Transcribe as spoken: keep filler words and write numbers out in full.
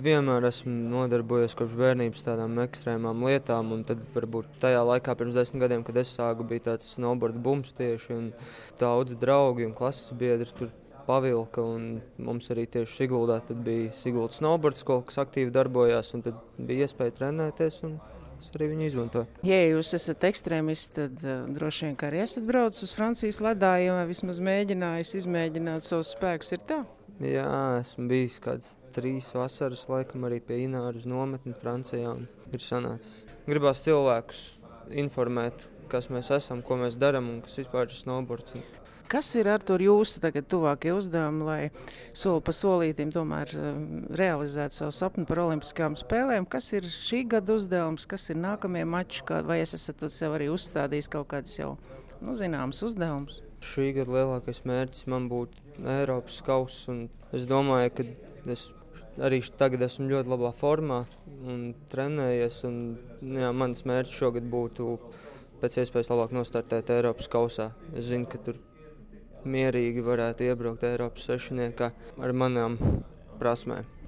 Vienmēr esmu nodarbojies kopš bērnības tādām ekstrēmām lietām, un tad varbūt tajā laikā pirms desmit gadiem, kad es sāku, bija tāds snowboard bums tieši, un daudzi draugi un klases biedri tur pavilka, un mums arī tieši Siguldā tad bija Siguldas snowboard skola, kas aktīvi darbojās, un tad bija iespēja trenēties, un es arī viņu izmantoju. Ja jūs esat ekstrēmists, tad uh, droši vien, ka arī esat braucis uz Francijas ledājiem, vai vismaz mēģinājis izmēģināt savus spēkus, ir tā? Jā, esmu bijis kāds trīs vasaras, laikam arī pie Ināras nometni Francijā, un ir sanācis. Gribās cilvēkus informēt, kas mēs esam, ko mēs daram, un kas vispār ir snowboards. Kas ir, Artur, jūsu tagad tuvākie uzdevumi, lai soli pa solītim tomēr realizētu savu sapni par olimpiskām spēlēm? Kas ir šī gada uzdevums, kas ir nākamie mači, vai es esat sev arī uzstādījis kaut kādus jau nu, zināmas uzdevumus? Šī gada lielākais mērķis man būtu Eiropas kauss, un es domāju, ka es arī tagad esmu ļoti labā formā un trenējies, un jā, mans mērķis šogad būtu pēc iespējas labāk nostartēt Eiropas kausā. Es zinu, ka tur mierīgi varētu iebraukt Eiropas sešniekā ar manām prasmēm.